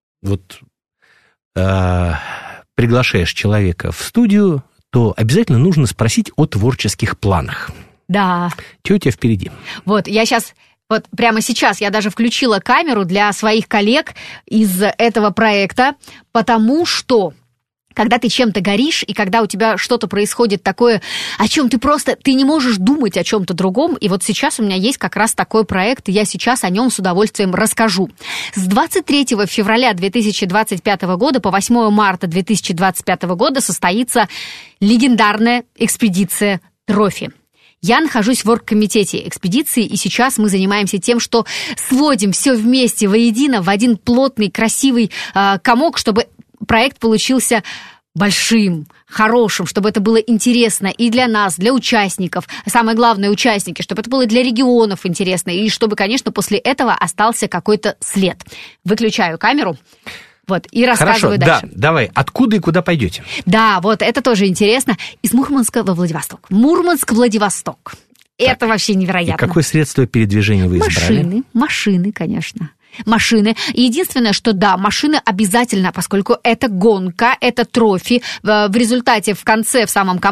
приглашаешь человека в студию, то обязательно нужно спросить о творческих планах. Да. Что у тебя впереди? Вот, я сейчас... Вот прямо сейчас я даже включила камеру для своих коллег из этого проекта, потому что... Когда ты чем-то горишь, и когда у тебя что-то происходит такое, о чем ты не можешь думать о чем-то другом, и вот сейчас у меня есть как раз такой проект, и я сейчас о нем с удовольствием расскажу. С 23 февраля 2025 года по 8 марта 2025 года состоится легендарная экспедиция «Трофи». Я нахожусь в оргкомитете экспедиции, и сейчас мы занимаемся тем, что сводим все вместе воедино в один плотный, красивый комок, чтобы проект получился большим, хорошим, чтобы это было интересно и для нас, для участников, самое главное, участники, чтобы это было для регионов интересно, и чтобы, конечно, после этого остался какой-то след. Выключаю камеру. Вот, и рассказываю дальше. Да, давай, откуда и куда пойдете? Да, вот, это тоже интересно. Из Мурманска во Владивосток. Мурманск-Владивосток. Это вообще невероятно. И какое средство передвижения вы избрали? Машины, конечно. Машины. Единственное, что да, машины обязательно, поскольку это гонка, это трофи. В результате в конце, в самом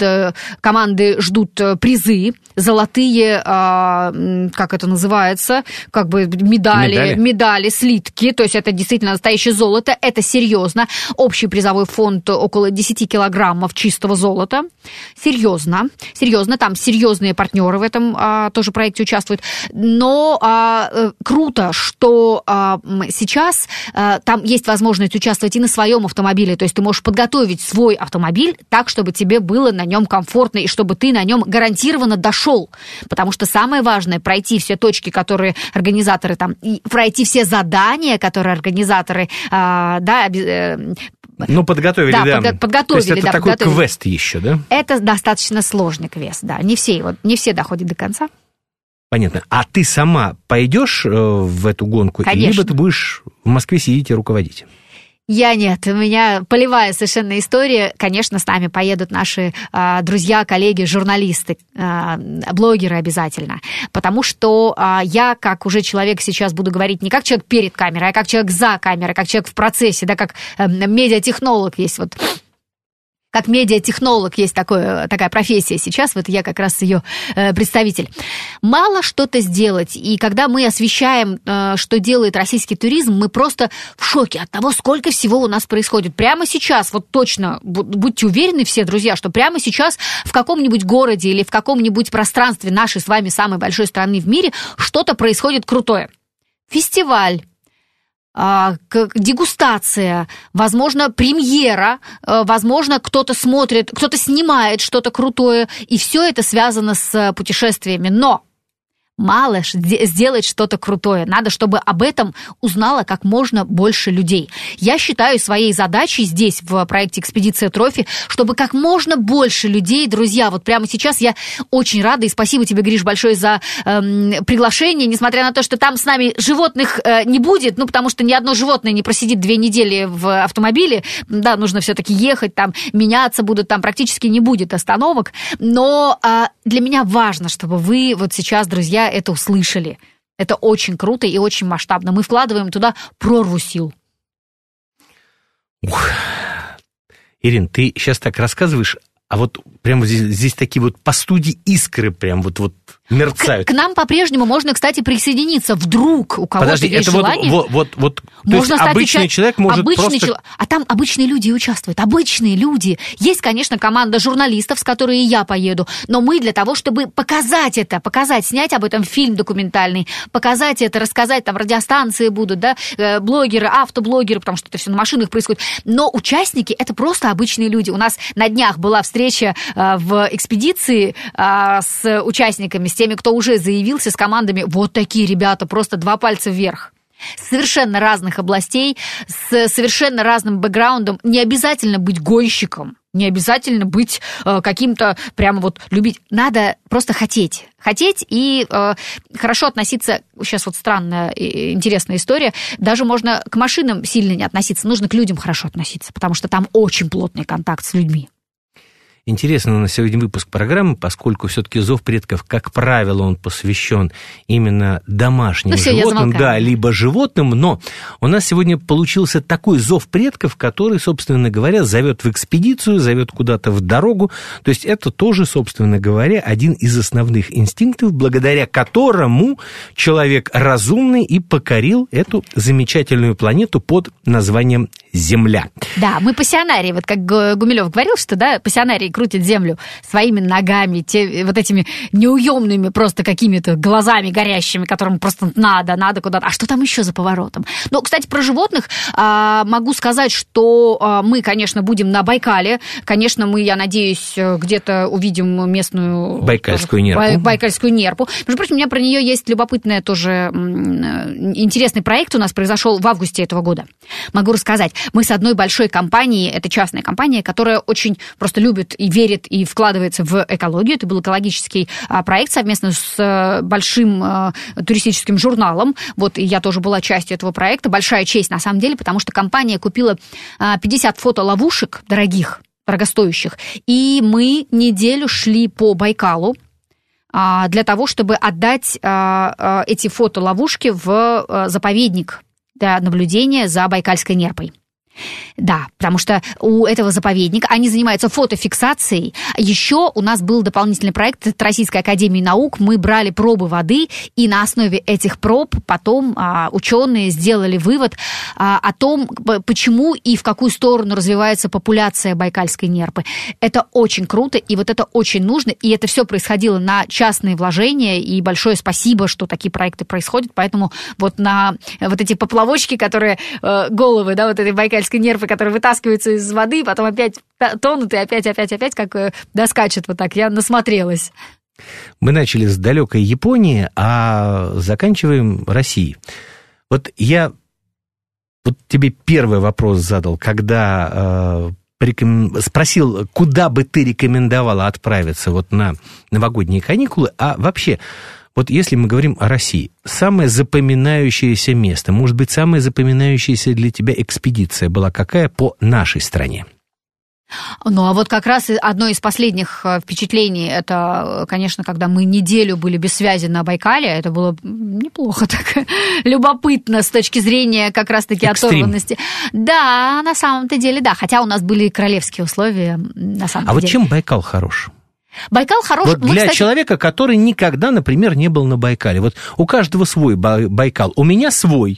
команды ждут призы, золотые, как это называется, как бы медали, слитки. То есть это действительно настоящее золото, это серьезно. Общий призовой фонд около 10 килограммов чистого золота. Серьезно, там серьезные партнеры в этом тоже проекте участвуют. Но круто, что сейчас там есть возможность участвовать и на своем автомобиле, то есть ты можешь подготовить свой автомобиль так, чтобы тебе было на нем комфортно и чтобы ты на нем гарантированно дошел, потому что самое важное — пройти все точки, которые организаторы там, и пройти все задания, которые организаторы, подготовили, да. Подготовили, то есть это такой квест еще, да? Это достаточно сложный квест, да. Не все доходят до конца. Понятно. А ты сама пойдешь в эту гонку? Конечно. Либо ты будешь в Москве сидеть и руководить? Я нет. У меня полевая совершенно история. Конечно, с нами поедут наши друзья, коллеги, журналисты, блогеры обязательно. Потому что я, как уже человек, сейчас буду говорить не как человек перед камерой, а как человек за камерой, как человек в процессе, да, как медиатехнолог есть вот... Как медиатехнолог есть такая профессия сейчас, вот я как раз ее представитель. Мало что-то сделать, и когда мы освещаем, что делает российский туризм, мы просто в шоке от того, сколько всего у нас происходит. Прямо сейчас, вот точно, будьте уверены все, друзья, что прямо сейчас в каком-нибудь городе или в каком-нибудь пространстве нашей с вами самой большой страны в мире что-то происходит крутое. Фестиваль. Дегустация, возможно, премьера, возможно, кто-то смотрит, кто-то снимает что-то крутое, и все это связано с путешествиями. Но мало сделать что-то крутое. Надо, чтобы об этом узнало как можно больше людей. Я считаю своей задачей здесь, в проекте «Экспедиция Трофи», чтобы как можно больше людей, друзья, вот прямо сейчас я очень рада, и спасибо тебе, Гриш, большое за приглашение, несмотря на то, что там с нами животных не будет, ну, потому что ни одно животное не просидит 2 недели в автомобиле, да, нужно все-таки ехать, там, меняться будут, там практически не будет остановок, но для меня важно, чтобы вы вот сейчас, друзья, это услышали. Это очень круто и очень масштабно. Мы вкладываем туда прорву сил. Ух. Ирин, ты сейчас так рассказываешь, а вот прямо здесь такие вот по студии искры прям вот мерцают. К нам по-прежнему можно, кстати, присоединиться. Вдруг у кого-то Подожди, есть это желание. Вот Можно стать обычный человек может просто... А там обычные люди участвуют. Обычные люди. Есть, конечно, команда журналистов, с которой и я поеду. Но мы для того, чтобы показать это, снять об этом фильм документальный, показать это, рассказать, там радиостанции будут, да, блогеры, автоблогеры, потому что это все на машинах происходит. Но участники — это просто обычные люди. У нас на днях была встреча в экспедиции с участниками, с теми, кто уже заявился, с командами. Вот такие ребята, просто 2 пальца вверх. С совершенно разных областей, с совершенно разным бэкграундом. Не обязательно быть гонщиком, не обязательно быть каким-то прямо вот любить. Надо просто хотеть и хорошо относиться. Сейчас вот странная и интересная история. Даже можно к машинам сильно не относиться, нужно к людям хорошо относиться, потому что там очень плотный контакт с людьми. Интересно у нас сегодня выпуск программы, поскольку все-таки «Зов предков», как правило, он посвящен именно домашним животным, да, либо животным, но у нас сегодня получился такой зов предков, который, собственно говоря, зовет в экспедицию, зовет куда-то в дорогу, то есть это тоже, собственно говоря, один из основных инстинктов, благодаря которому человек разумный и покорил эту замечательную планету под названием Земля. Да, мы пассионарии, вот как Гумилев говорил, что, да, пассионарии крутят землю своими ногами, вот этими неуемными просто какими-то глазами горящими, которым просто надо куда-то. А что там еще за поворотом? Ну, кстати, про животных могу сказать, что мы, конечно, будем на Байкале. Конечно, мы, я надеюсь, где-то увидим местную... Байкальскую нерпу. Байкальскую нерпу. Между прочим, у меня про нее есть любопытный тоже интересный проект у нас произошел в августе этого года. Могу рассказать. Мы с одной большой компанией, это частная компания, которая очень просто любит и верит, и вкладывается в экологию. Это был экологический проект совместно с большим туристическим журналом. Вот, и я тоже была частью этого проекта. Большая честь, на самом деле, потому что компания купила 50 фотоловушек дорогостоящих, и мы неделю шли по Байкалу для того, чтобы отдать эти фотоловушки в заповедник для наблюдения за байкальской нерпой. Да, потому что у этого заповедника они занимаются фотофиксацией. Еще у нас был дополнительный проект от Российской академии наук. Мы брали пробы воды, и на основе этих проб потом ученые сделали вывод о том, почему и в какую сторону развивается популяция байкальской нерпы. Это очень круто, и вот это очень нужно, и это все происходило на частные вложения, и большое спасибо, что такие проекты происходят. Поэтому вот на вот эти поплавочки, которые головы, да, вот этой байкальской нерпы, которые вытаскиваются из воды, потом опять тонут и опять, как доскачет вот так. Я насмотрелась. Мы начали с далекой Японии, а заканчиваем Россией. Вот я тебе первый вопрос задал, когда спросил, куда бы ты рекомендовала отправиться вот на новогодние каникулы, а вообще... Вот если мы говорим о России, самое запоминающееся место, может быть, самая запоминающаяся для тебя экспедиция была какая по нашей стране? Ну, а вот как раз одно из последних впечатлений, это, конечно, когда мы неделю были без связи на Байкале, это было неплохо так, любопытно с точки зрения как раз-таки оторванности. Да, на самом-то деле, да, хотя у нас были королевские условия, на самом деле. А вот чем Байкал хорош? Байкал хорош. Вот для человека, который никогда, например, не был на Байкале. Вот у каждого свой Байкал. У меня свой.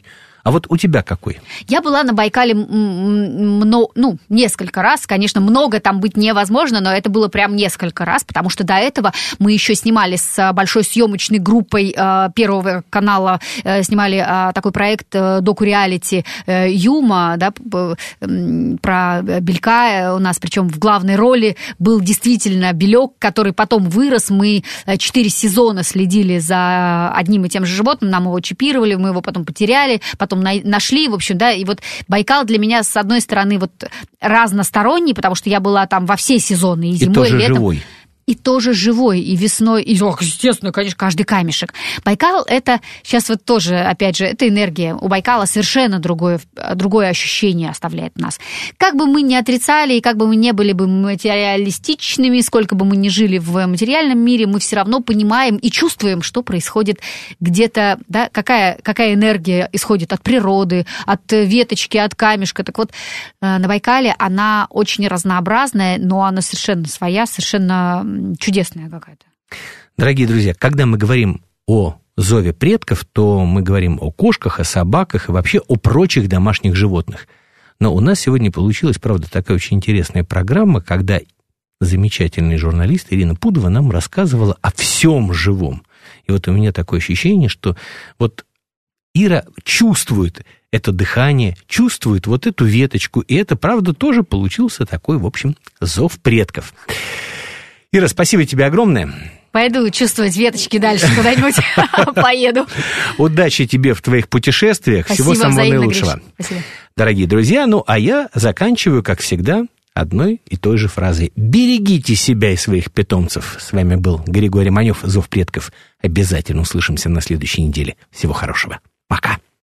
А вот у тебя какой? Я была на Байкале несколько раз. Конечно, много там быть невозможно, но это было прям несколько раз, потому что до этого мы еще снимали с большой съемочной группой Первого канала, снимали такой проект доку-реалити «Юма», да, про Белька у нас, причем в главной роли был действительно Белек, который потом вырос. Мы 4 сезона следили за одним и тем же животным, нам его чипировали, мы его потом потеряли, потом нашли, в общем, да, и вот Байкал для меня, с одной стороны, вот разносторонний, потому что я была там во все сезоны, и зимой, и летом. Живой. И тоже живой, и весной, и, естественно, конечно, каждый камешек. Байкал – это, сейчас вот тоже, опять же, это энергия. У Байкала совершенно другое ощущение оставляет в нас. Как бы мы ни отрицали, и как бы мы не были бы материалистичными, сколько бы мы ни жили в материальном мире, мы все равно понимаем и чувствуем, что происходит где-то, да, какая энергия исходит от природы, от веточки, от камешка. Так вот, на Байкале она очень разнообразная, но она совершенно своя, совершенно чудесная какая-то. Дорогие друзья, когда мы говорим о зове предков, то мы говорим о кошках, о собаках и вообще о прочих домашних животных. Но у нас сегодня получилась, правда, такая очень интересная программа, когда замечательный журналист Ирина Пудова нам рассказывала о всем живом. И вот у меня такое ощущение, что вот Ира чувствует это дыхание, чувствует вот эту веточку, и это, правда, тоже получился такой, в общем, зов предков. Ира, спасибо тебе огромное. Пойду чувствовать веточки дальше куда-нибудь поеду. Удачи тебе в твоих путешествиях. Спасибо, всего самого наилучшего. Спасибо. Дорогие друзья, а я заканчиваю, как всегда, одной и той же фразой. Берегите себя и своих питомцев. С вами был Григорий Манев, Зов предков. Обязательно услышимся на следующей неделе. Всего хорошего. Пока.